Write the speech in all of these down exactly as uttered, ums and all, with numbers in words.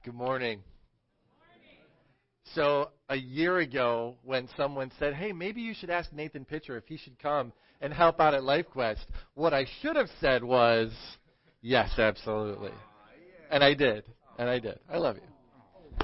Good morning. So a year ago, when someone said, hey, maybe you should ask Nathan Pitcher if he should come and help out at LifeQuest, what I should have said was, yes, absolutely. And I did. And I did. I love you.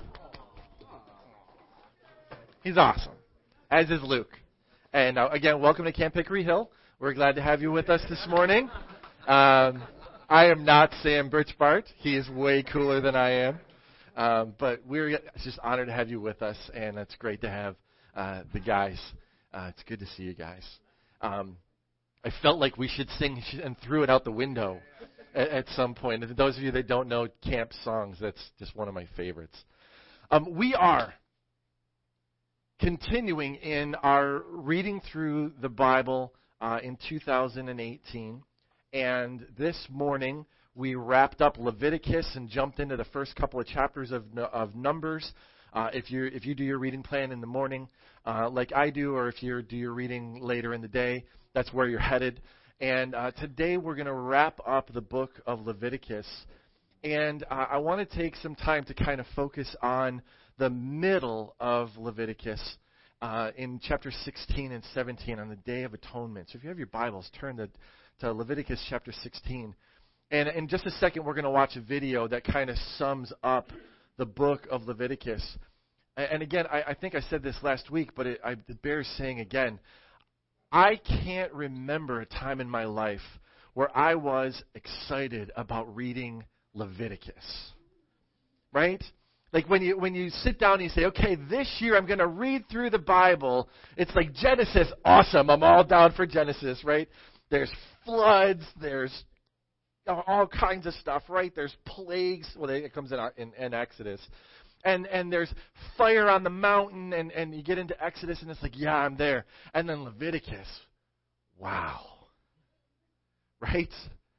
He's awesome, as is Luke. And uh, again, welcome to Camp Hickory Hill. We're glad to have you with us this morning. Um, I am not Sam Birchbart. He is way cooler than I am. Um, but we're just honored to have you with us, and it's great to have uh, the guys. Uh, it's good to see you guys. Um, I felt like we should sing and threw it out the window at, at some point. And those of you that don't know camp songs, that's just one of my favorites. Um, we are continuing in our reading through the Bible uh, in two thousand eighteen, and this morning we wrapped up Leviticus and jumped into the first couple of chapters of of Numbers. Uh, if you if you do your reading plan in the morning, uh, like I do, or if you do your reading later in the day, that's where you're headed. And uh, today we're going to wrap up the book of Leviticus, and uh, I want to take some time to kind of focus on the middle of Leviticus uh, in chapter sixteen and seventeen on the Day of Atonement. So if you have your Bibles, turn to, to Leviticus chapter sixteen. And in just a second, we're going to watch a video that kind of sums up the book of Leviticus. And again, I, I think I said this last week, but it, I, it bears saying again. I can't remember a time in my life where I was excited about reading Leviticus. Right? Like when you when you sit down and you say, okay, this year I'm going to read through the Bible. It's like Genesis, awesome. I'm all down for Genesis, right? There's floods. There's all kinds of stuff, right? There's plagues. Well, it comes in, in, in Exodus. And and there's fire on the mountain, and, and you get into Exodus, and it's like, yeah, I'm there. And then Leviticus, wow. Right?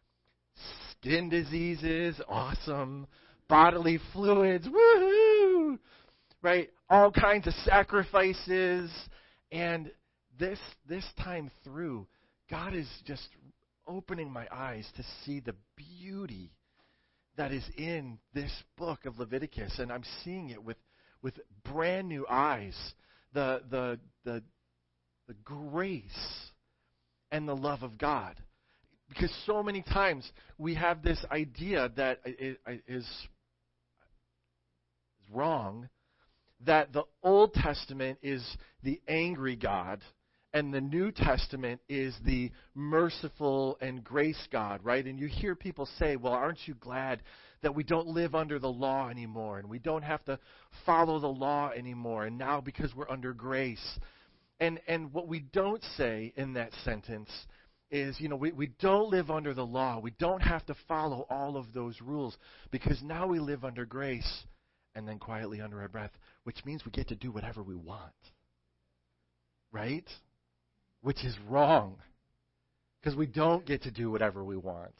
Skin diseases, awesome. Bodily fluids, woohoo! Right? All kinds of sacrifices. And this this time through, God is just opening my eyes to see the beauty that is in this book of Leviticus, and I'm seeing it with, with brand new eyes. The the the the grace and the love of God, because so many times we have this idea that it is is wrong, that the Old Testament is the angry God, and the New Testament is the merciful and grace God, right? And you hear people say, well, aren't you glad that we don't live under the law anymore, and we don't have to follow the law anymore, and now because we're under grace. And and what we don't say in that sentence is, you know, we, we don't live under the law. We don't have to follow all of those rules, because now we live under grace, and then quietly under our breath, which means we get to do whatever we want, right? Which is wrong, because we don't get to do whatever we want.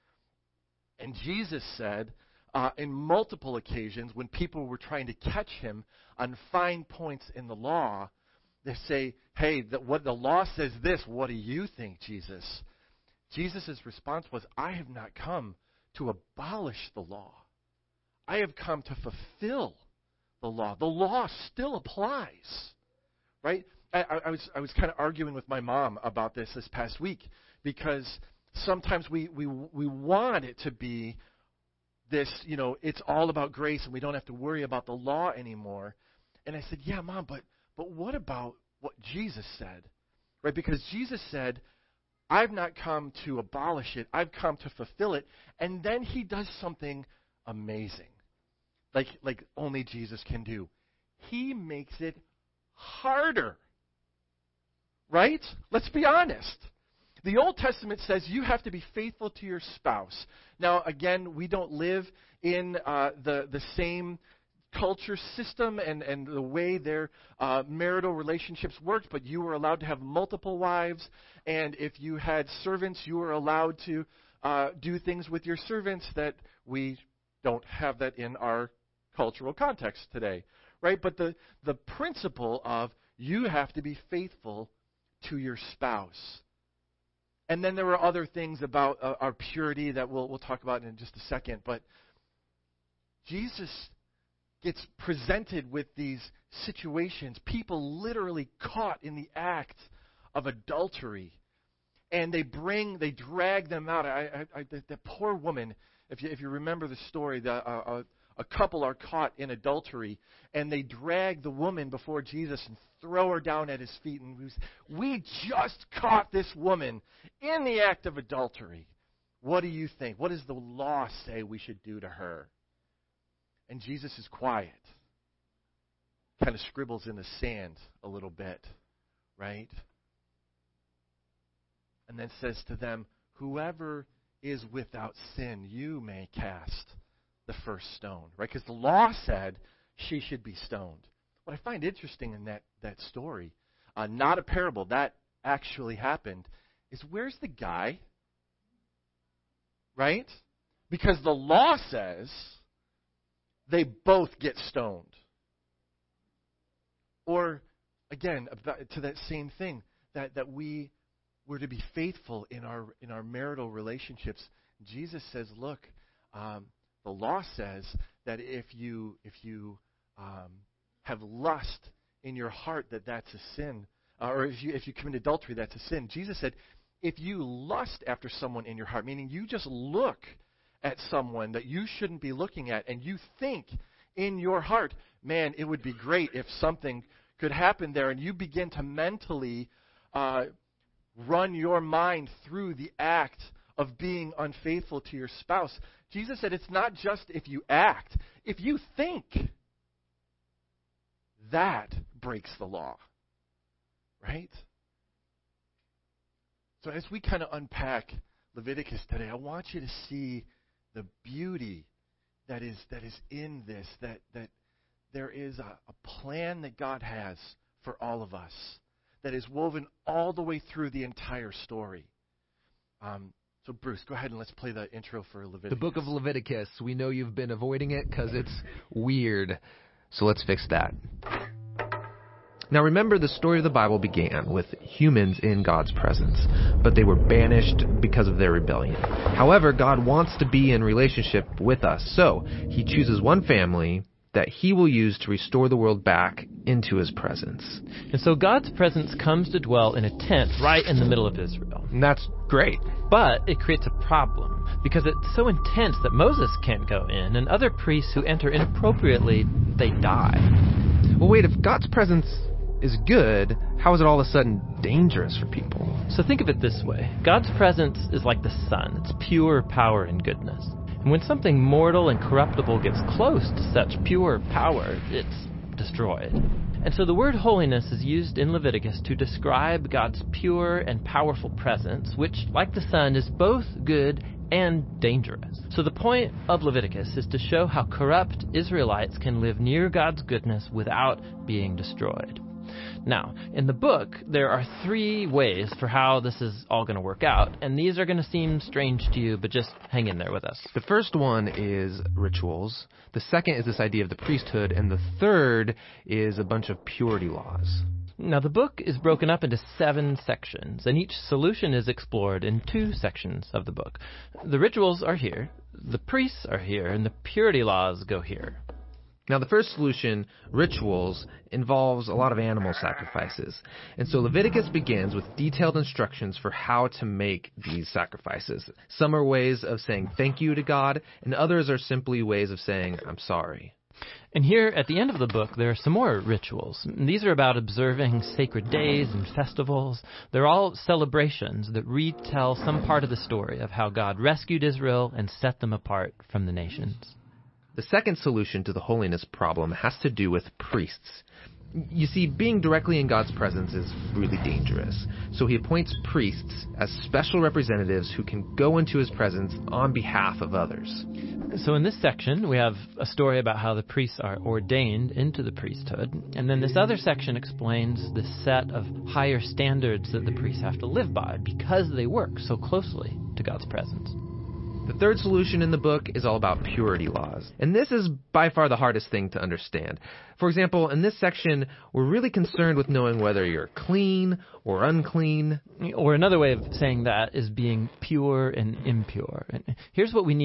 And Jesus said uh, in multiple occasions when people were trying to catch him on fine points in the law, they say, hey, the, what the law says this, what do you think, Jesus? Jesus' response was, I have not come to abolish the law. I have come to fulfill the law. The law still applies, right? I, I was I was kind of arguing with my mom about this this past week, because sometimes we, we we want it to be this, you know, it's all about grace and we don't have to worry about the law anymore. And I said, yeah, Mom, but but what about what Jesus said? Right? Because Jesus said, I've not come to abolish it, I've come to fulfill it. And then he does something amazing, like like only Jesus can do. He makes it harder. Right? Let's be honest. The Old Testament says you have to be faithful to your spouse. Now, again, we don't live in uh, the the same culture system and, and the way their uh, marital relationships worked, but you were allowed to have multiple wives, and if you had servants, you were allowed to uh, do things with your servants that we don't have that in our cultural context today. Right? But the, the principle of you have to be faithful to your spouse. And then there were other things about uh, our purity that we'll we'll talk about in just a second. But Jesus gets presented with these situations, people literally caught in the act of adultery. And they bring, they drag them out. I, I, I, the, the poor woman, if you, if you remember the story, the, uh, a, a couple are caught in adultery, and they drag the woman before Jesus and throw her down at his feet. And we, we just caught this woman in the act of adultery. What do you think? What does the law say we should do to her? And Jesus is quiet, kind of scribbles in the sand a little bit, right? And then says to them, whoever is without sin, you may cast the first stone, right? Because the law said she should be stoned. What I find interesting in that, that story, uh, not a parable, that actually happened, is where's the guy? Right? Because the law says they both get stoned. Or, again, about, to that same thing, that, that we were to be faithful in our in our marital relationships. Jesus says, look, um, the law says that if you if you um, have lust in your heart, that that's a sin. Uh, or if you if you commit adultery, that's a sin. Jesus said, if you lust after someone in your heart, meaning you just look at someone that you shouldn't be looking at, and you think in your heart, man, it would be great if something could happen there, and you begin to mentally uh, run your mind through the act of being unfaithful to your spouse. Jesus said it's not just if you act. If you think, that breaks the law. Right? So as we kind of unpack Leviticus today, I want you to see the beauty that is that is in this, that that there is a, a plan that God has for all of us that is woven all the way through the entire story. Um, so Bruce, go ahead and let's play the intro for Leviticus. The book of Leviticus. We know you've been avoiding it because it's weird. So let's fix that. Now remember, the story of the Bible began with humans in God's presence, but they were banished because of their rebellion. However, God wants to be in relationship with us, so he chooses one family that he will use to restore the world back into his presence. And so God's presence comes to dwell in a tent right in the middle of Israel. And that's great. But it creates a problem, because it's so intense that Moses can't go in, and other priests who enter inappropriately, they die. Well, wait, if God's presence is good, how is it all of a sudden dangerous for people? So think of it this way. God's presence is like the sun. It's pure power and goodness. And when something mortal and corruptible gets close to such pure power, it's destroyed. And so the word holiness is used in Leviticus to describe God's pure and powerful presence, which, like the sun, is both good and dangerous. So the point of Leviticus is to show how corrupt Israelites can live near God's goodness without being destroyed. Now, in the book, there are three ways for how this is all going to work out, and these are going to seem strange to you, but just hang in there with us. The first one is rituals. The second is this idea of the priesthood, and the third is a bunch of purity laws. Now, the book is broken up into seven sections, and each solution is explored in two sections of the book. The rituals are here, the priests are here, and the purity laws go here. Now, the first solution, rituals, involves a lot of animal sacrifices. And so Leviticus begins with detailed instructions for how to make these sacrifices. Some are ways of saying thank you to God, and others are simply ways of saying, I'm sorry. And here, at the end of the book, there are some more rituals. These are about observing sacred days and festivals. They're all celebrations that retell some part of the story of how God rescued Israel and set them apart from the nations. The second solution to the holiness problem has to do with priests. You see, being directly in God's presence is really dangerous. So he appoints priests as special representatives who can go into his presence on behalf of others. So in this section, we have a story about how the priests are ordained into the priesthood. And then this other section explains the set of higher standards that the priests have to live by because they work so closely to God's presence. The third solution in the book is all about purity laws. And this is by far the hardest thing to understand. For example, in this section, we're really concerned with knowing whether you're clean or unclean. Or another way of saying that is being pure and impure. And here's what we need to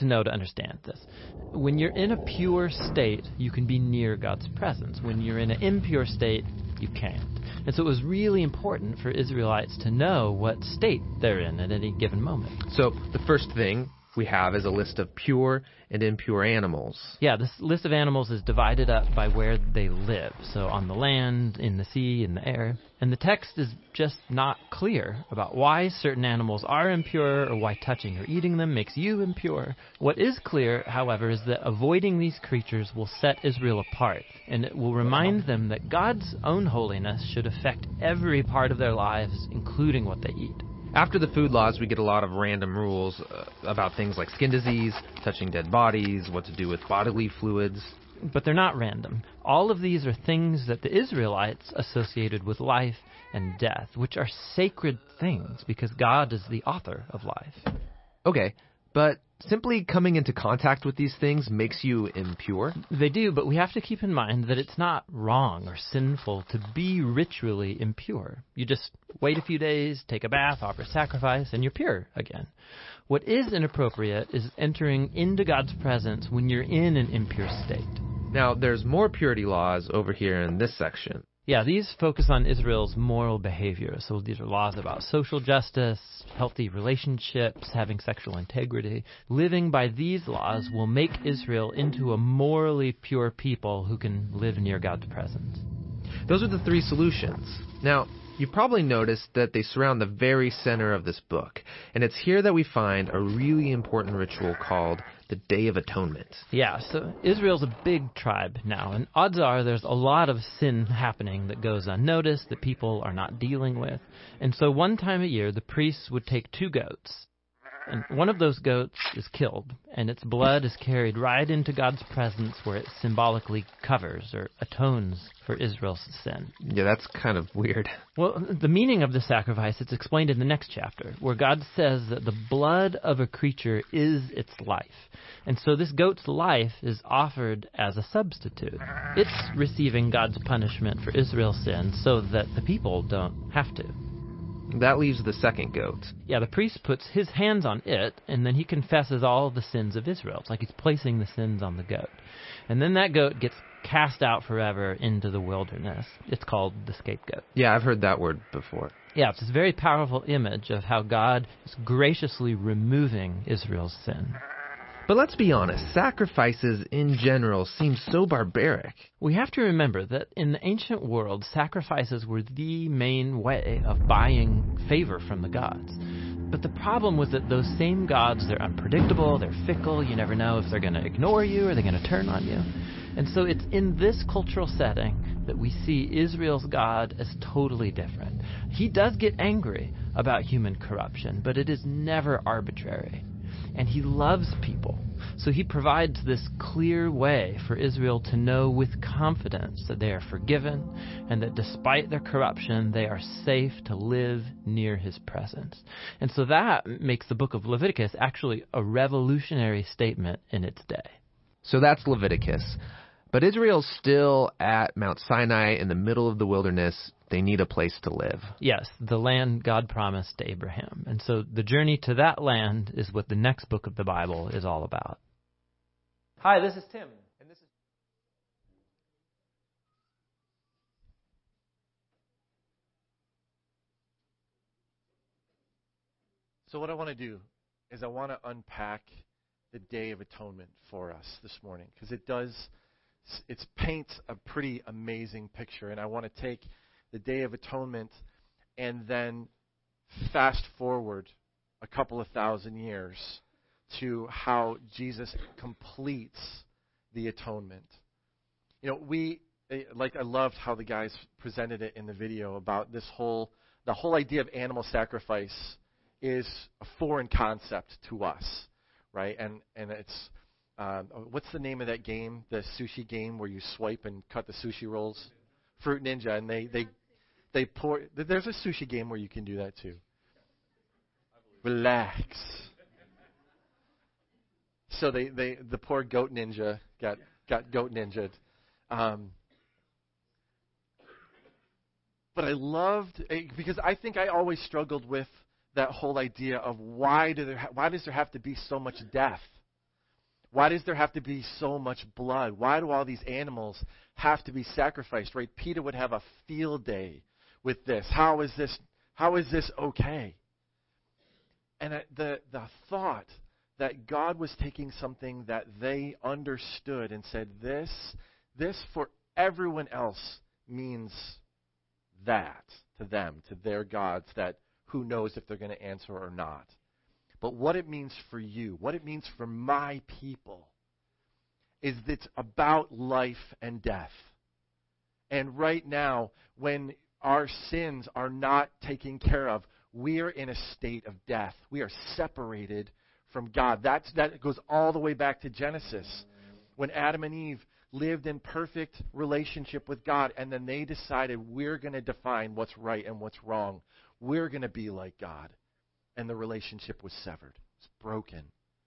to know to understand this. When you're in a pure state, you can be near God's presence. When you're in an impure state, you can't. And so it was really important for Israelites to know what state they're in at any given moment. So the first thing we have is a list of pure and impure animals. Yeah, this list of animals is divided up by where they live. So on the land, in the sea, in the air. And the text is just not clear about why certain animals are impure or why touching or eating them makes you impure. What is clear, however, is that avoiding these creatures will set Israel apart, and it will remind them that God's own holiness should affect every part of their lives, including what they eat. After the food laws, we get a lot of random rules uh, about things like skin disease, touching dead bodies, what to do with bodily fluids. But they're not random. All of these are things that the Israelites associated with life and death, which are sacred things because God is the author of life. Okay, but simply coming into contact with these things makes you impure? They do, but we have to keep in mind that it's not wrong or sinful to be ritually impure. You just wait a few days, take a bath, offer sacrifice, and you're pure again. What is inappropriate is entering into God's presence when you're in an impure state. Now, there's more purity laws over here in this section. Yeah, these focus on Israel's moral behavior. So these are laws about social justice, healthy relationships, having sexual integrity. Living by these laws will make Israel into a morally pure people who can live near God's presence. Those are the three solutions. Now, you probably noticed that they surround the very center of this book, and it's here that we find a really important ritual called the Day of Atonement. Yeah, so Israel's a big tribe now, and odds are there's a lot of sin happening that goes unnoticed, that people are not dealing with. And so one time a year, the priests would take two goats, and one of those goats is killed, and its blood is carried right into God's presence where it symbolically covers or atones for Israel's sin. Yeah, that's kind of weird. Well, the meaning of the sacrifice, it's explained in the next chapter, where God says that the blood of a creature is its life. And so this goat's life is offered as a substitute. It's receiving God's punishment for Israel's sin so that the people don't have to. That leaves the second goat. Yeah, the priest puts his hands on it, and then he confesses all the sins of Israel. It's like he's placing the sins on the goat. And then that goat gets cast out forever into the wilderness. It's called the scapegoat. Yeah, I've heard that word before. Yeah, it's this very powerful image of how God is graciously removing Israel's sin. But let's be honest, sacrifices in general seem so barbaric. We have to remember that in the ancient world, sacrifices were the main way of buying favor from the gods. But the problem was that those same gods, they're unpredictable, they're fickle, you never know if they're going to ignore you or they're going to turn on you. And so it's in this cultural setting that we see Israel's God as totally different. He does get angry about human corruption, but it is never arbitrary. And he loves people. So he provides this clear way for Israel to know with confidence that they are forgiven and that despite their corruption, they are safe to live near his presence. And so that makes the book of Leviticus actually a revolutionary statement in its day. So that's Leviticus. But Israel's still at Mount Sinai in the middle of the wilderness. They need a place to live. Yes, the land God promised to Abraham. And so the journey to that land is what the next book of the Bible is all about. Hi, this is Tim. And this is So what I want to do is I want to unpack the Day of Atonement for us this morning, because it does, it paints a pretty amazing picture. And I want to take the Day of Atonement and then fast forward a couple of thousand years to how Jesus completes the atonement. You know, we, like, I loved how the guys presented it in the video about this whole, the whole idea of animal sacrifice is a foreign concept to us, right? And and it's, um, what's the name of that game, the sushi game where you swipe and cut the sushi rolls? Fruit Ninja, and they, they, they pour, there's a sushi game where you can do that too. Relax. So they, they the poor goat ninja got, got goat ninja'd. Um, but I loved, because I think I always struggled with that whole idea of why do there ha- why does there have to be so much death? Why does there have to be so much blood? Why do all these animals have to be sacrificed, right? Peter would have a field day with this. How is this, how is this okay? And the, the thought that God was taking something that they understood and said, this, this for everyone else means that to them, to their gods, that who knows if they're going to answer or not. But what it means for you, what it means for my people, is that it's about life and death. And right now, when our sins are not taken care of, we are in a state of death. We are separated from God. That's, that goes all the way back to Genesis, when Adam and Eve lived in perfect relationship with God, and then they decided, we're going to define what's right and what's wrong. We're going to be like God. And the relationship was severed. It's broken.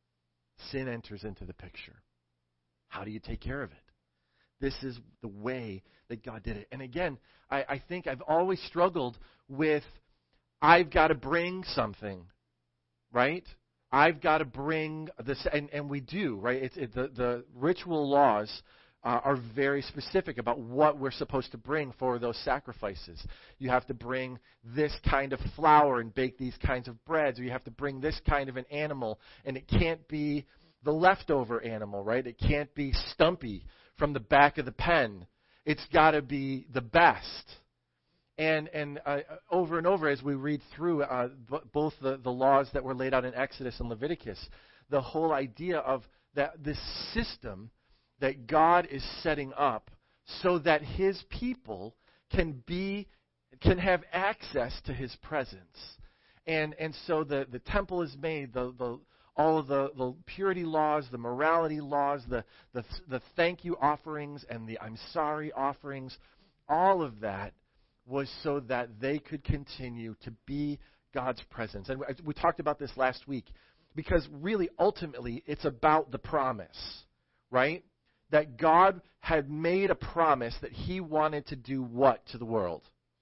Sin enters into the picture. How do you take care of it? This is the way that God did it. And again, I, I think I've always struggled with, I've got to bring something, right? I've got to bring this, and, and we do, right? It's, it, the, the ritual laws uh, are very specific about what we're supposed to bring for those sacrifices. You have to bring this kind of flour and bake these kinds of breads, or you have to bring this kind of an animal, and it can't be the leftover animal, right? It can't be Stumpy from the back of the pen. It's got to be the best. And and uh, over and over as we read through uh, b- both the, the laws that were laid out in Exodus and Leviticus, the whole idea of that this system that God is setting up so that his people can be can have access to his presence. And and so the, the temple is made, the, the all of the, the purity laws, the morality laws, the, the the thank you offerings and the I'm sorry offerings, all of that was so that they could continue to be God's presence. And we talked about this last week, because really, ultimately, it's about the promise, right? That God had made a promise that he wanted to do what to the world?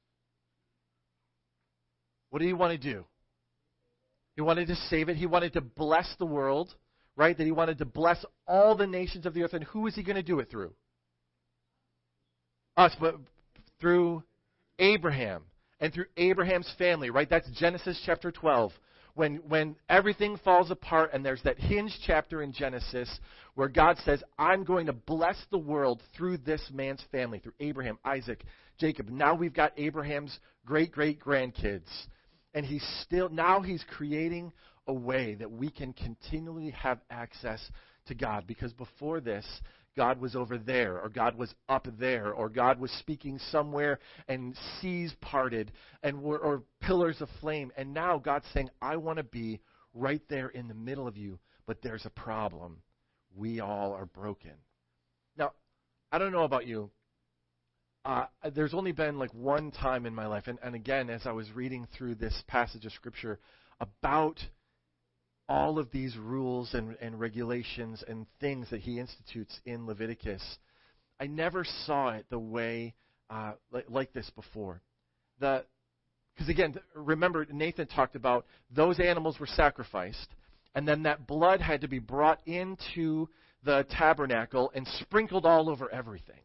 What did he want to do? He wanted to save it. He wanted to bless the world, right? That he wanted to bless all the nations of the earth. And who is he going to do it through? Us, but through Abraham, and through Abraham's family, right? That's Genesis chapter twelve. When when everything falls apart, and there's that hinge chapter in Genesis where God says, I'm going to bless the world through this man's family, through Abraham, Isaac, Jacob. Now we've got Abraham's great-great-grandkids. And he's still, now he's creating a way that we can continually have access to God. Because before this, God was over there, or God was up there, or God was speaking somewhere and seas parted and were, or pillars of flame. And now God's saying, I want to be right there in the middle of you, but there's a problem. We all are broken. Now, I don't know about you. Uh, there's only been like one time in my life, and, and again, as I was reading through this passage of Scripture about all of these rules and, and regulations and things that he institutes in Leviticus, I never saw it the way uh, like, like this before. The because again, remember Nathan talked about those animals were sacrificed, and then that blood had to be brought into the tabernacle and sprinkled all over everything.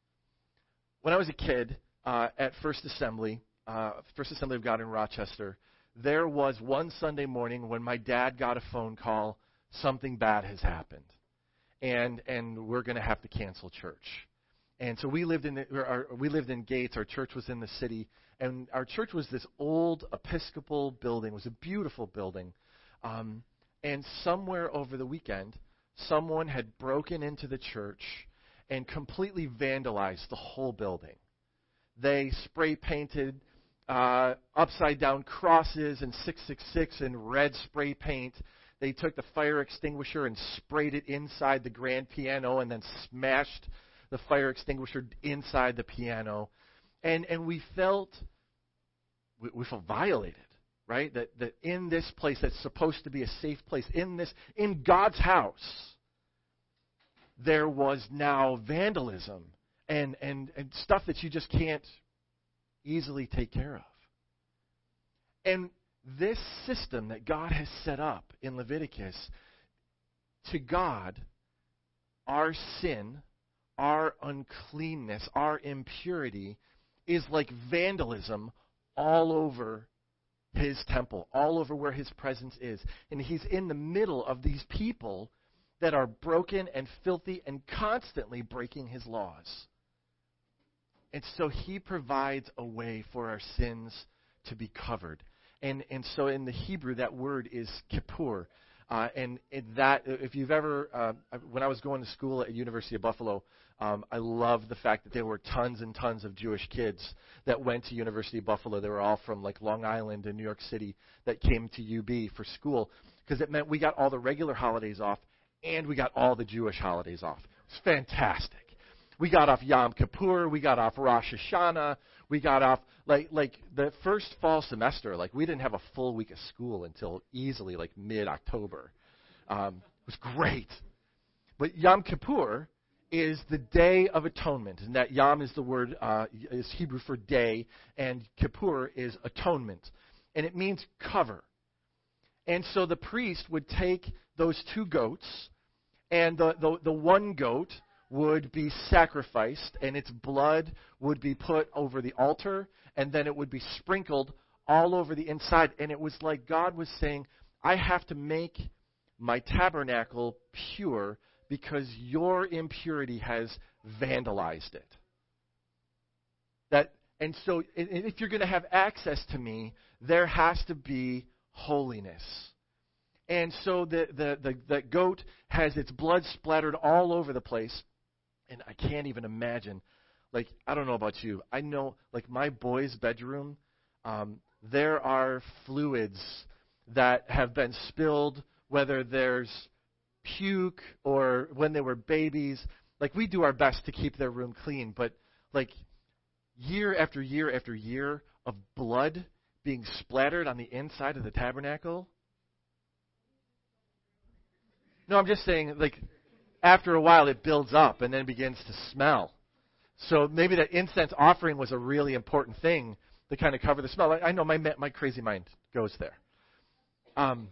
When I was a kid uh, at First Assembly, uh, First Assembly of God in Rochester, there was one Sunday morning when my dad got a phone call, something bad has happened, and and we're going to have to cancel church. And so we lived in the, our, we lived in Gates. Our church was in the city, and our church was this old Episcopal building. It was a beautiful building, um, and somewhere over the weekend, someone had broken into the church and completely vandalized the whole building. They spray painted Uh, upside-down crosses and six six six in red spray paint. They took the fire extinguisher and sprayed it inside the grand piano and then smashed the fire extinguisher inside the piano. And and we felt we, we felt violated, right? That that in this place that's supposed to be a safe place, in this in God's house, there was now vandalism and and, and stuff that you just can't easily take care of. And this system that God has set up in Leviticus, to God, our sin, our uncleanness, our impurity is like vandalism all over his temple, all over where his presence is. And he's in the middle of these people that are broken and filthy and constantly breaking his laws. And so he provides a way for our sins to be covered. And and so in the Hebrew, that word is kippur. Uh, and it, that, if you've ever, uh, when I was going to school at University of Buffalo, um, I loved the fact that there were tons and tons of Jewish kids that went to University of Buffalo. They were all from like Long Island and New York City that came to U B for school, because it meant we got all the regular holidays off and we got all the Jewish holidays off. It's fantastic. We got off Yom Kippur, we got off Rosh Hashanah, we got off, like, like the first fall semester, like we didn't have a full week of school until easily like mid-October. Um, it was great. But Yom Kippur is the Day of Atonement, and that Yom is the word, uh, is Hebrew for day, and Kippur is atonement. And it means cover. And so the priest would take those two goats, and the, the, the one goat would be sacrificed, and its blood would be put over the altar, and then it would be sprinkled all over the inside. And it was like God was saying, I have to make my tabernacle pure because your impurity has vandalized it. That, and so if you're going to have access to me, there has to be holiness. And so the, the, the, the goat has its blood splattered all over the place. And I can't even imagine, like, I don't know about you. I know, like, my boy's bedroom, um, there are fluids that have been spilled, whether there's puke or when they were babies. Like, we do our best to keep their room clean, but, like, year after year after year of blood being splattered on the inside of the tabernacle. No, I'm just saying, like, after a while it builds up and then begins to smell. So maybe that incense offering was a really important thing to kind of cover the smell. I, I know my my crazy mind goes there. Um,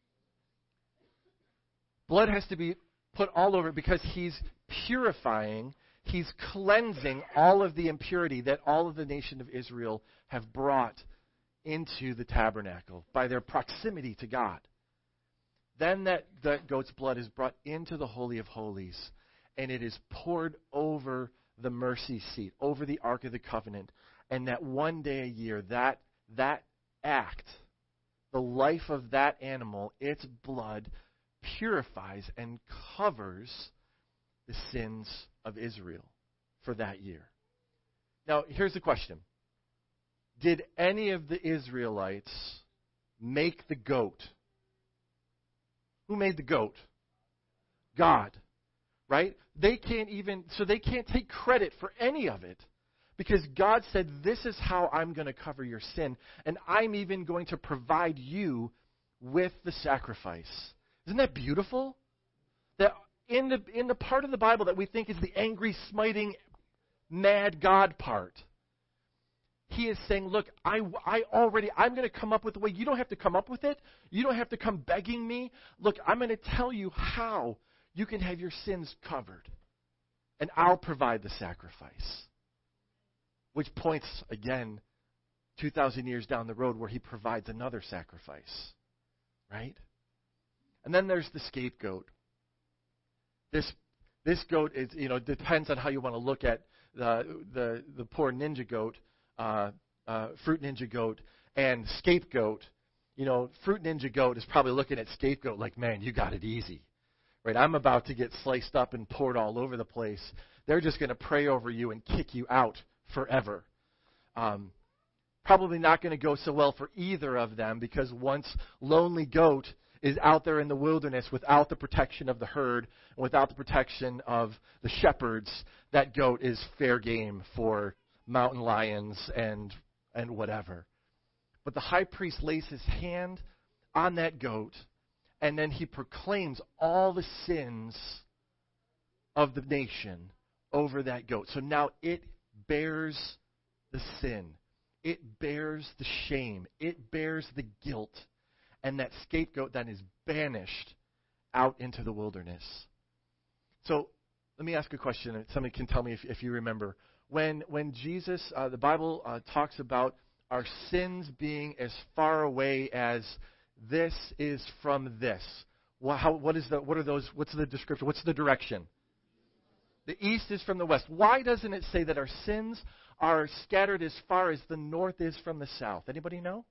blood has to be put all over because he's purifying, he's cleansing all of the impurity that all of the nation of Israel have brought into the tabernacle by their proximity to God. Then that, that goat's blood is brought into the Holy of Holies, and it is poured over the mercy seat, over the Ark of the Covenant. And that one day a year, that that act, the life of that animal, its blood purifies and covers the sins of Israel for that year. Now, here's the question. Did any of the Israelites make the goat? Who made the goat? God, right? They can't even, so they can't take credit for any of it because God said, this is how I'm going to cover your sin, and I'm even going to provide you with the sacrifice. Isn't that beautiful? That in the, in the part of the Bible that we think is the angry, smiting, mad God part, He is saying, look, I, I already, I'm going to come up with a way. You don't have to come up with it. You don't have to come begging me. Look, I'm going to tell you how you can have your sins covered. And I'll provide the sacrifice. Which points, again, two thousand years down the road where he provides another sacrifice. Right? And then there's the scapegoat. This, this goat is, you know, depends on how you want to look at the, the, the poor ninja goat. Uh, uh, Fruit Ninja Goat and Scapegoat. You know, Fruit Ninja Goat is probably looking at Scapegoat like, man, you got it easy. Right? I'm about to get sliced up and poured all over the place. They're just going to pray over you and kick you out forever. Um, probably not going to go so well for either of them because once lonely goat is out there in the wilderness without the protection of the herd and without the protection of the shepherds, that goat is fair game for mountain lions and and whatever. But the high priest lays his hand on that goat, and then he proclaims all the sins of the nation over that goat. So now it bears the sin. It bears the shame. It bears the guilt. And that scapegoat then is banished out into the wilderness. So Let me ask a question, and somebody can tell me if, if you remember. When when Jesus, uh, the Bible uh, talks about our sins being as far away as this is from this. Well, how, what is the? What are those? What's the description? What's the direction? The east is from the west. Why doesn't it say that our sins are scattered as far as the north is from the south? Anybody know?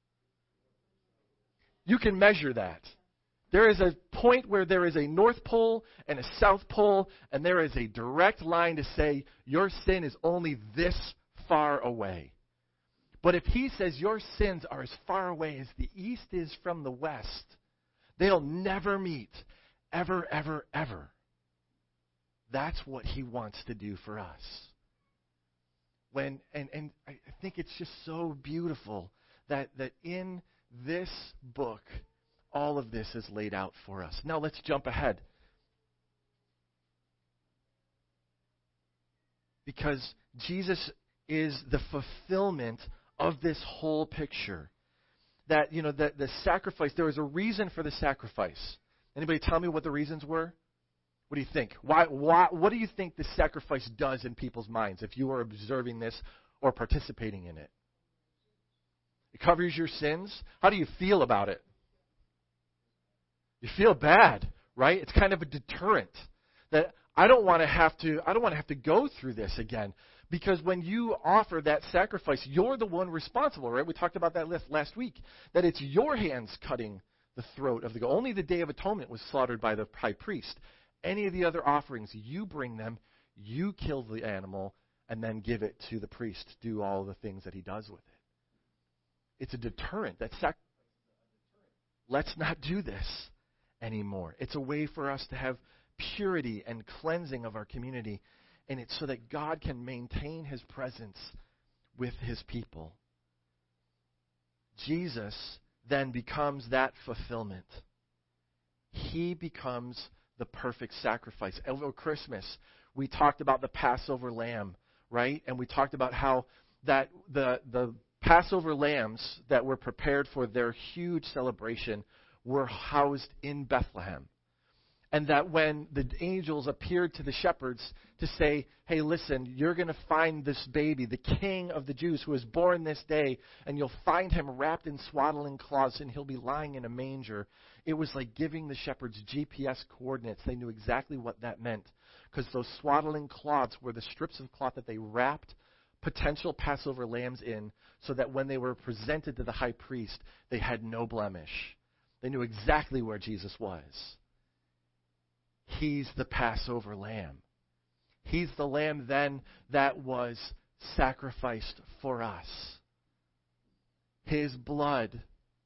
You can measure that. There is a point where there is a North Pole and a South Pole, and there is a direct line to say your sin is only this far away. But if he says your sins are as far away as the east is from the west, they'll never meet, ever, ever, ever. That's what he wants to do for us. When and, and I think it's just so beautiful that, that in this book, all of this is laid out for us. Now let's jump ahead. Because Jesus is the fulfillment of this whole picture. That, you know, the, the sacrifice, there was a reason for the sacrifice. Anybody tell me what the reasons were? What do you think? Why, why, what do you think the sacrifice does in people's minds if you are observing this or participating in it? It covers your sins. How do you feel about it? You feel bad, right? It's kind of a deterrent that I don't want to have to I don't want to have to go through this again, because when you offer that sacrifice, you're the one responsible, right? We talked about that last week, that it's your hands cutting the throat of the goat. Only the Day of Atonement was slaughtered by the high priest. Any of the other offerings, you bring them, you kill the animal, and then give it to the priest to do all the things that he does with it. It's a deterrent. That sacrifice. Let's not do this anymore. It's a way for us to have purity and cleansing of our community, and it's so that God can maintain his presence with his people. Jesus then becomes that fulfillment. He becomes the perfect sacrifice. Over Christmas, we talked about the Passover lamb, right? And we talked about how that the the Passover lambs that were prepared for their huge celebration were housed in Bethlehem. And that when the angels appeared to the shepherds to say, hey, listen, you're going to find this baby, the King of the Jews, who is born this day, and you'll find him wrapped in swaddling cloths, and he'll be lying in a manger. It was like giving the shepherds G P S coordinates. They knew exactly what that meant, because those swaddling cloths were the strips of cloth that they wrapped potential Passover lambs in, so that when they were presented to the high priest, they had no blemish. They knew exactly where Jesus was. He's the Passover lamb. He's the lamb then that was sacrificed for us. His blood,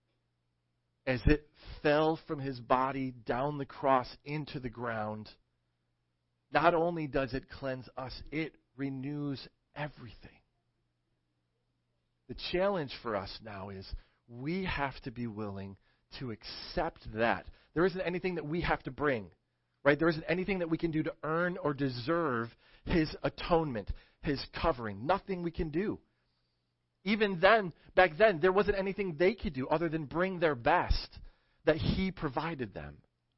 as it fell from his body down the cross into the ground, not only does it cleanse us, it renews everything. The challenge for us now is we have to be willing to accept that. There isn't anything that we have to bring, right? There isn't anything that we can do to earn or deserve his atonement, his covering. Nothing we can do. Even then, back then, there wasn't anything they could do other than bring their best that he provided them.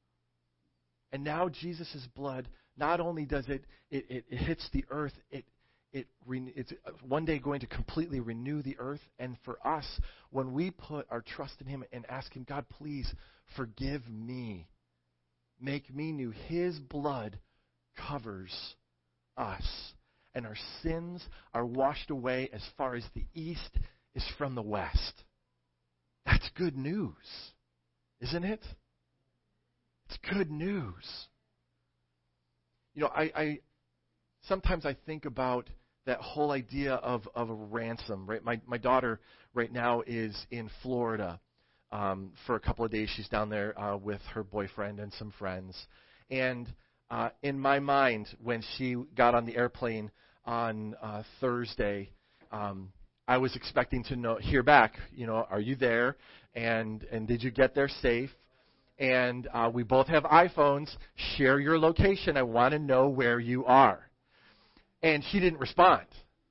And now Jesus' blood, not only does it, it, it, it hits the earth, it It, it's one day going to completely renew the earth. And for us, when we put our trust in him and ask him, God, please forgive me, make me new, his blood covers us. And our sins are washed away as far as the east is from the west. That's good news, isn't it? It's good news. You know, I, I sometimes I think about that whole idea of, of a ransom, right? My my daughter right now is in Florida um, for a couple of days. She's down there uh, with her boyfriend and some friends. And uh, in my mind, when she got on the airplane on uh, Thursday, um, I was expecting to know, hear back. You know, are you there? And and did you get there safe? And uh, we both have iPhones. Share your location. I want to know where you are. And she didn't respond.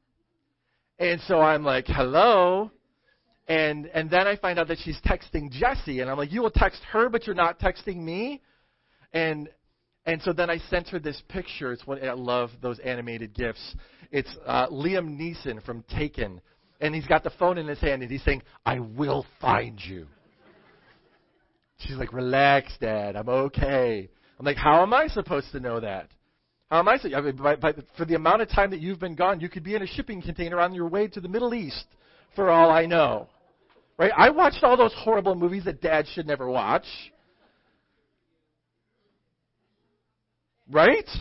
And so I'm like, hello? And and then I find out that she's texting Jesse. And I'm like, you will text her, but you're not texting me? And And so then I sent her this picture. It's what I love those animated GIFs. It's uh, Liam Neeson from Taken. And he's got the phone in his hand, and he's saying, I will find you. She's like, relax, Dad. I'm okay. I'm like, how am I supposed to know that? How am I supposed I mean, by, by, for the amount of time that you've been gone, you could be in a shipping container on your way to the Middle East, for all I know. Right? I watched all those horrible movies that Dad should never watch. Right?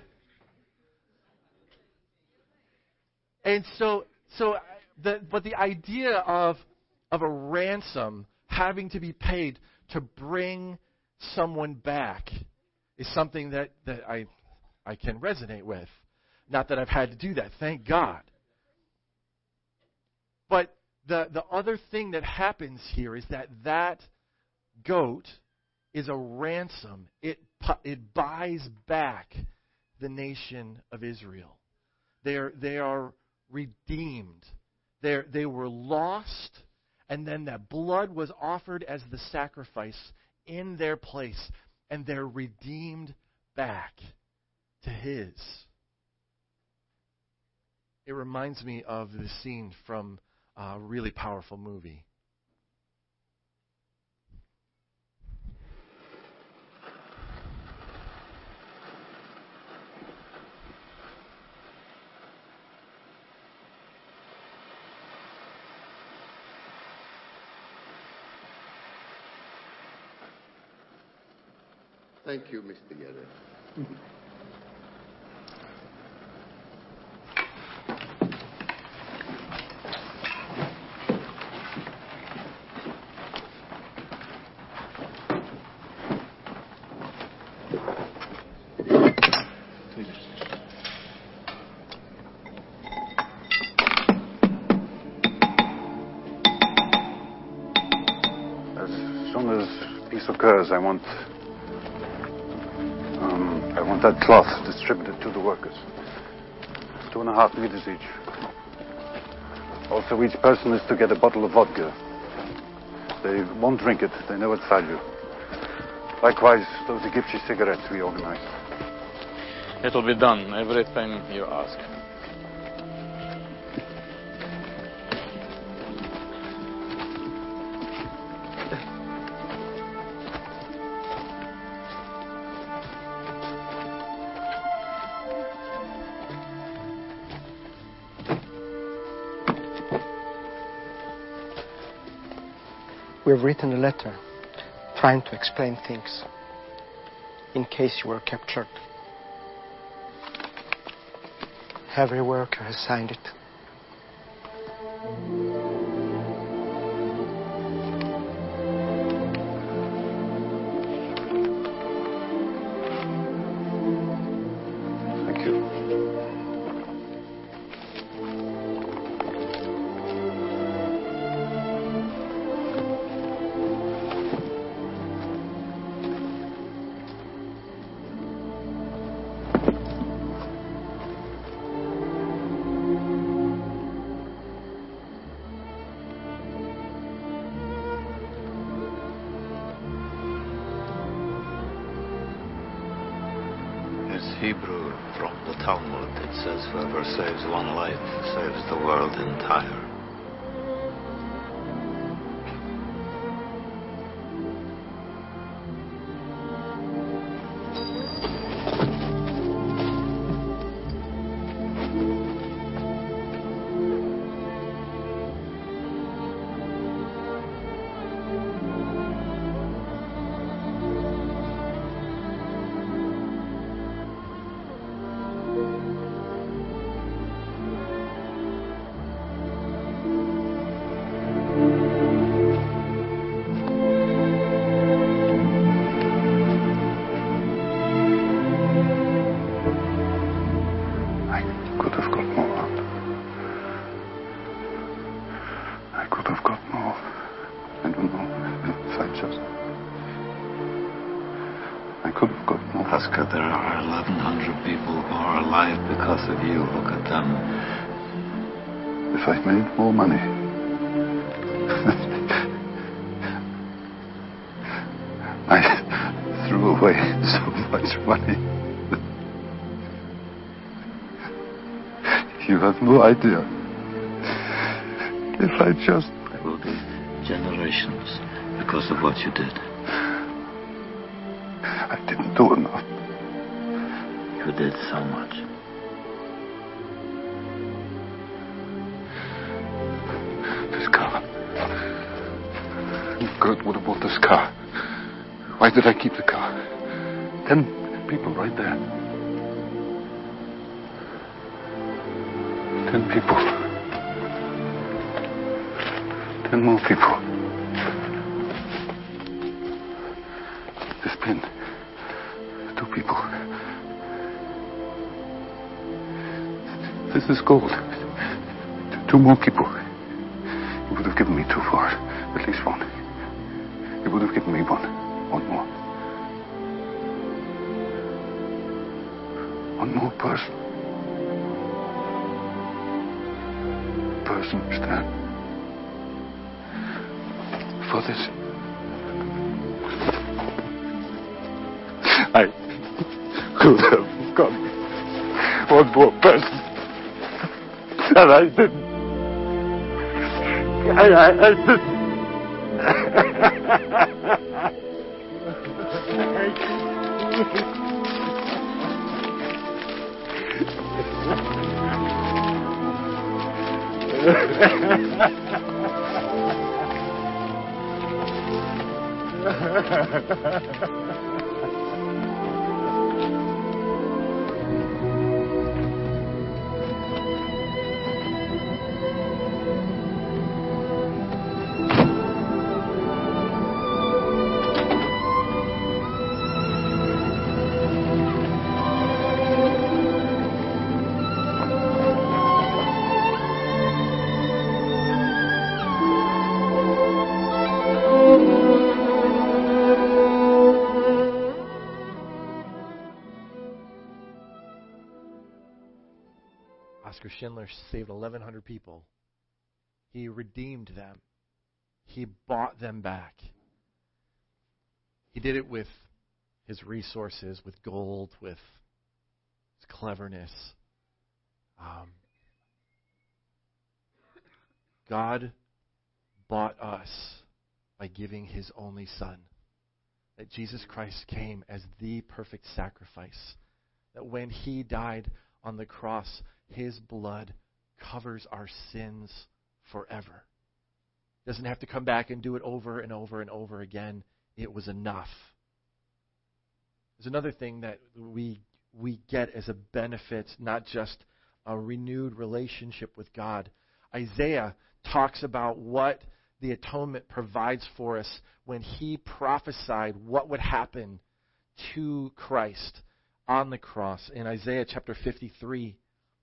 And so, so the, but the idea of of a ransom having to be paid to bring someone back is something that, that I I can resonate with. Not that I've had to do that, thank God. But the the other thing that happens here is that that goat is a ransom. It it buys back the nation of Israel. They are they are redeemed. They they were lost, and then that blood was offered as the sacrifice in their place, and they're redeemed back to His. It reminds me of the scene from a really powerful movie. Thank you, Mister Yere. As soon as peace occurs, I want I want that cloth distributed to the workers. Two and a half liters each. Also, each person is to get a bottle of vodka. They won't drink it. They know its value. Likewise, those Egyptian cigarettes we organized. It'll be done. Everything you ask. We have written a letter trying to explain things in case you were captured. Every worker has signed it. Thank you. Hebrew from the Talmud. It says, whoever saves one life saves the world entire. Oscar, there are eleven hundred people who are alive because of you. Look at them. If I'd made more money. I threw away away so much money. You have no idea. If I just... There will be generations because of what you did. I didn't do enough. You did so much. This car. Gert would have bought this car. Why did I keep the car? Ten people right there. Ten people. Ten more people. This pin. Two people. This is gold. Two more people. You would have given me two for it. At least one. You would have given me one. One more. One more person. Person, Stan. For this. I could have got one more person. And I didn't. I, I, I didn't. Oskar Schindler saved eleven hundred people. He redeemed them. He bought them back. He did it with his resources, with gold, with his cleverness. Um, God bought us by giving his only Son. That Jesus Christ came as the perfect sacrifice. That when he died on the cross, his blood covers our sins forever. Doesn't have to come back and do it over and over and over again. It was enough. There's another thing that we we get as a benefit, not just a renewed relationship with God. Isaiah talks about what the atonement provides for us when he prophesied what would happen to Christ on the cross in Isaiah chapter fifty-three.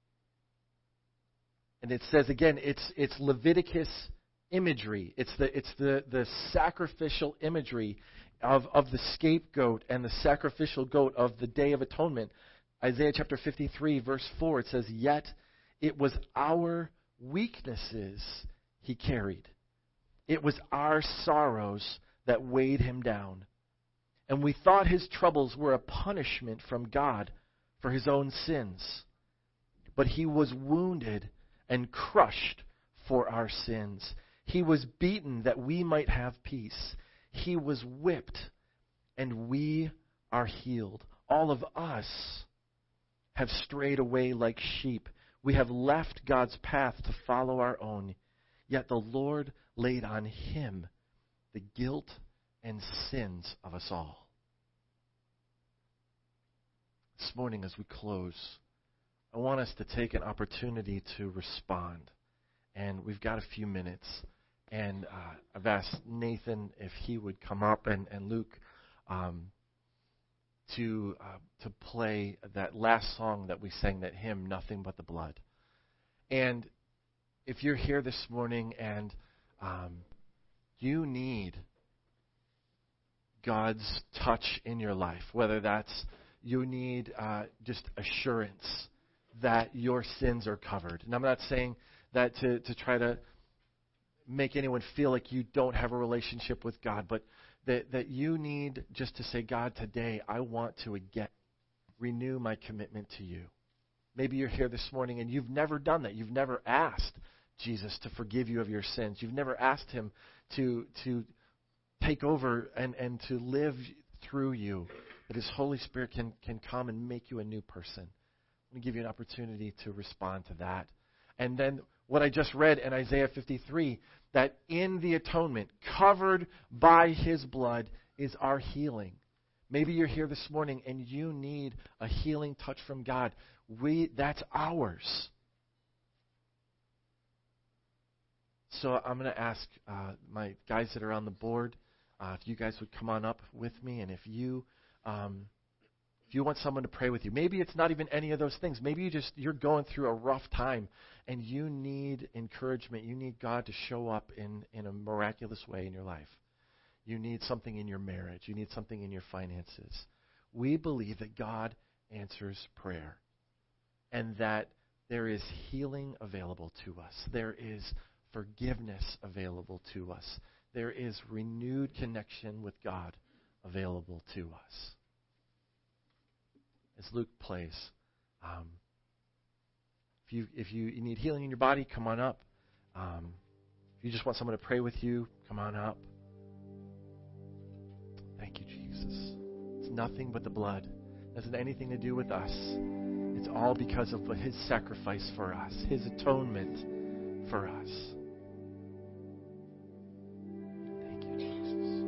And it says again, it's it's Leviticus imagery. It's the it's the, the sacrificial imagery of, of the scapegoat and the sacrificial goat of the Day of Atonement. Isaiah chapter fifty-three, verse four, it says, "Yet it was our weaknesses he carried. It was our sorrows that weighed him down. And we thought his troubles were a punishment from God for his own sins. But he was wounded and crushed for our sins. He was beaten that we might have peace. He was whipped, and we are healed. All of us have strayed away like sheep. We have left God's path to follow our own. Yet the Lord laid on him the guilt and sins of us all." This morning as we close, I want us to take an opportunity to respond. And we've got a few minutes. And uh, I've asked Nathan if he would come up and, and Luke um, to uh, to play that last song that we sang, that hymn, "Nothing But the Blood." And if you're here this morning and um, you need God's touch in your life, whether that's you need uh, just assurance that your sins are covered. And I'm not saying that to, to try to make anyone feel like you don't have a relationship with God, but that, that you need just to say, God, today I want to again renew my commitment to you. Maybe you're here this morning and you've never done that. You've never asked Jesus to forgive you of your sins. You've never asked him to, to take over and, and to live through you, that his Holy Spirit can, can come and make you a new person. I'm going to give you an opportunity to respond to that. And then what I just read in Isaiah fifty-three, that in the atonement, covered by his blood, is our healing. Maybe you're here this morning and you need a healing touch from God. We, that's ours. So I'm going to ask uh, my guys that are on the board, uh, if you guys would come on up with me, and if you um, if you want someone to pray with you, maybe it's not even any of those things. Maybe you just you're going through a rough time and you need encouragement. You need God to show up in, in a miraculous way in your life. You need something in your marriage. You need something in your finances. We believe that God answers prayer and that there is healing available to us. There is forgiveness available to us. There is renewed connection with God available to us. As Luke plays, um, if you if you, you need healing in your body, come on up. Um, if you just want someone to pray with you, come on up. Thank you, Jesus. It's nothing but the blood. It doesn't have anything to do with us. It's all because of his sacrifice for us, his atonement for us. Thank you, Jesus.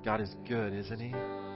God is good, isn't He?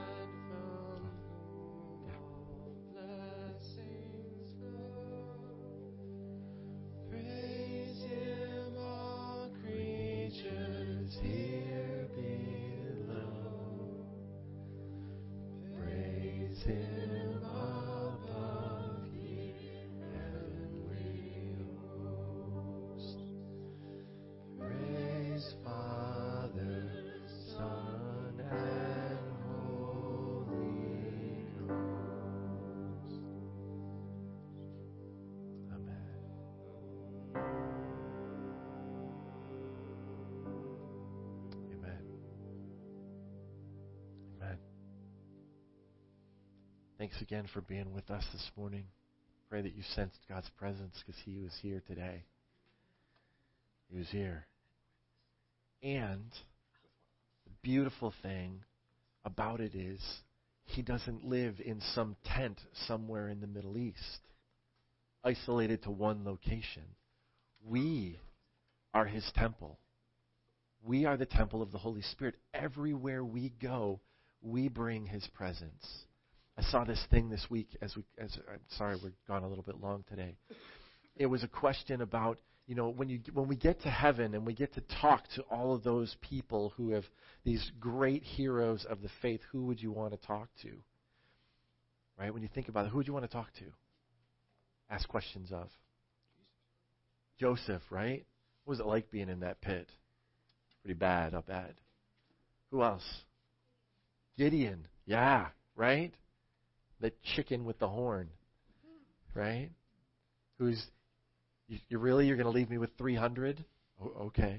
Thanks again for being with us this morning. Pray that you sensed God's presence because He was here today. He was here. And the beautiful thing about it is He doesn't live in some tent somewhere in the Middle East, isolated to one location. We are His temple. We are the temple of the Holy Spirit. Everywhere we go, we bring His presence. I saw this thing this week as we, as I'm sorry we're gone a little bit long today. It was a question about, you know, when you when we get to heaven and we get to talk to all of those people who have these great heroes of the faith, who would you want to talk to? Right? When you think about it, who would you want to talk to? Ask questions of. Joseph, right? What was it like being in that pit? Pretty bad, not bad. Who else? Gideon. Yeah, right? The chicken with the horn, right? Who's, you, you really, you're going to leave me with three hundred? Oh, okay.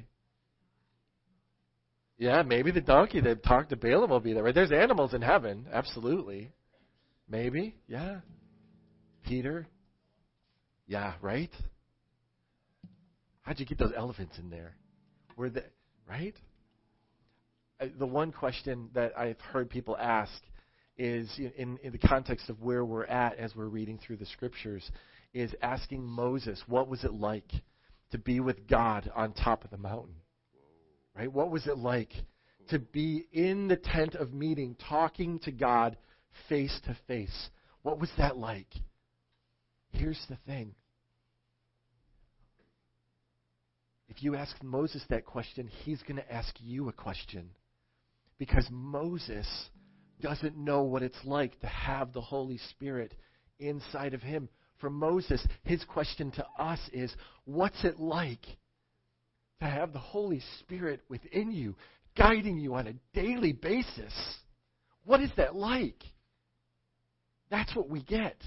Yeah, maybe the donkey that talked to Balaam will be there, right? There's animals in heaven, absolutely. Maybe, yeah. Peter? Yeah, right? How'd you get those elephants in there? Were they, right? I, the one question that I've heard people ask is in, in the context of where we're at as we're reading through the Scriptures, is asking Moses, what was it like to be with God on top of the mountain? Right? What was it like to be in the tent of meeting, talking to God face to face? What was that like? Here's the thing. If you ask Moses that question, he's going to ask you a question. Because Moses doesn't know what it's like to have the Holy Spirit inside of him. For Moses, his question to us is, what's it like to have the Holy Spirit within you, guiding you on a daily basis? What is that like? That's what we get.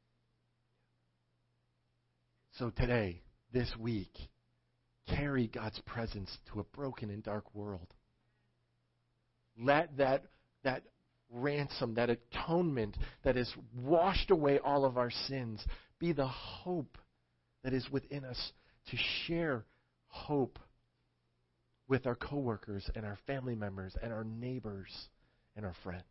So today, this week, carry God's presence to a broken and dark world. Let that, that ransom, that atonement that has washed away all of our sins, be the hope that is within us to share hope with our coworkers and our family members and our neighbors and our friends.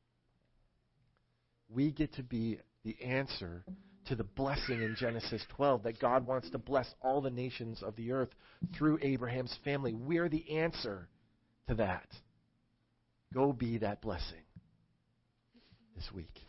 We get to be the answer to the blessing in Genesis twelve that God wants to bless all the nations of the earth through Abraham's family. We're the answer to that. Go be that blessing this week.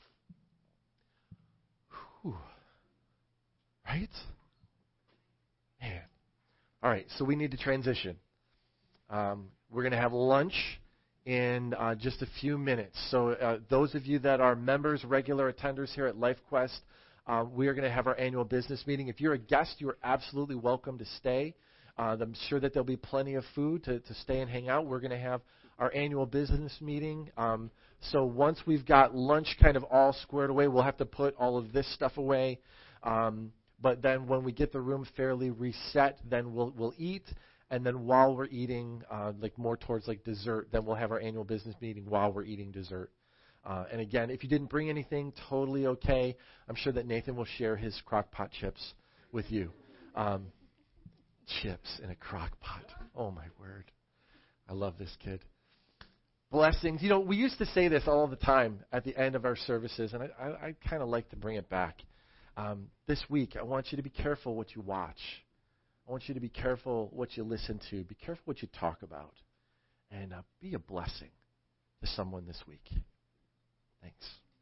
Whew. Right? Man. All right, so we need to transition. Um, we're going to have lunch in uh, just a few minutes. So uh, those of you that are members, regular attenders here at LifeQuest, uh, we are going to have our annual business meeting. If you're a guest, you are absolutely welcome to stay. Uh, I'm sure that there'll be plenty of food to, to stay and hang out. We're going to have our annual business meeting. Um, so once we've got lunch kind of all squared away, we'll have to put all of this stuff away. Um, but then when we get the room fairly reset, then we'll we'll eat. And then while we're eating, uh, like more towards like dessert, then we'll have our annual business meeting while we're eating dessert. Uh, and again, if you didn't bring anything, totally okay. I'm sure that Nathan will share his crock pot chips with you. Um, chips in a crock pot. Oh, my word. I love this kid. Blessings. You know, we used to say this all the time at the end of our services, and I, I, I kind of like to bring it back. Um, this week, I want you to be careful what you watch. I want you to be careful what you listen to. Be careful what you talk about. And uh, be a blessing. to someone this week. Thanks.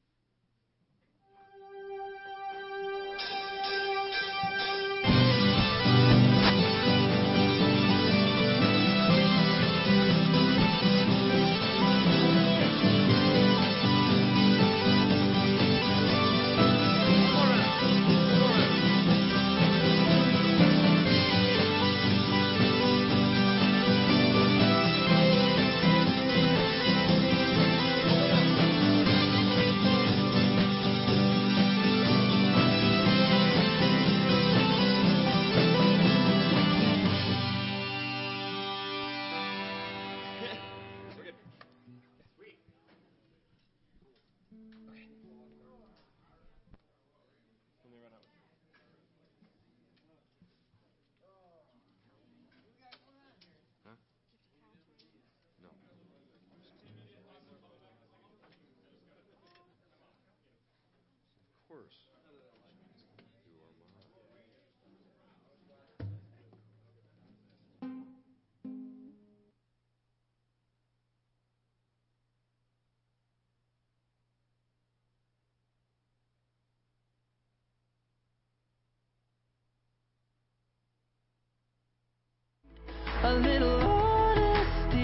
A little honesty.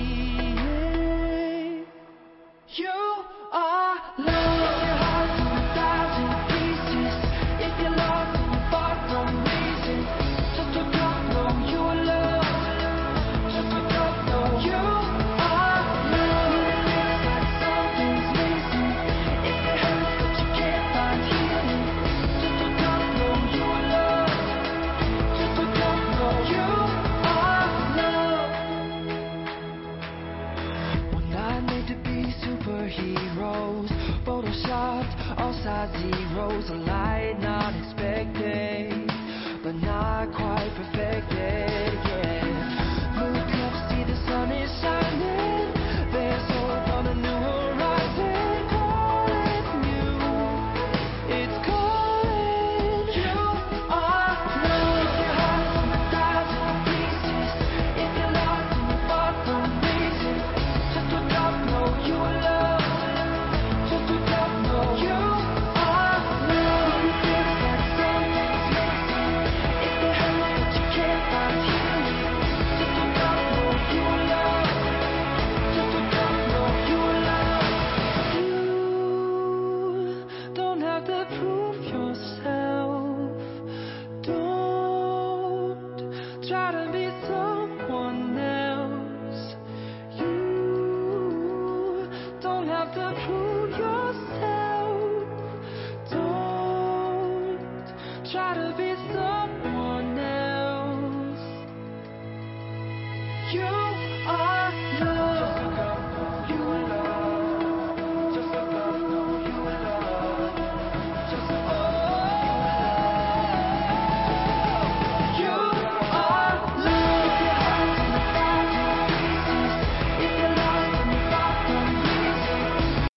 You are love. Your heart to a thousand pieces. If you're lost and you're far from reason, just look up, know you are love. Just look up, know you are love. It feels like something's missing. If it hurts but you can't find healing, just look up, know you are love. Just look up, know you are. Superheroes, photoshopped, all size zeros, a light not expected, but not quite perfected yet. Look up, see the sun is shining, there's hope on a new horizon. Calling you, it's calling. You are love. Your heart from a thousand pieces. If you're lost and you're far from reason, just look up, know you are love. You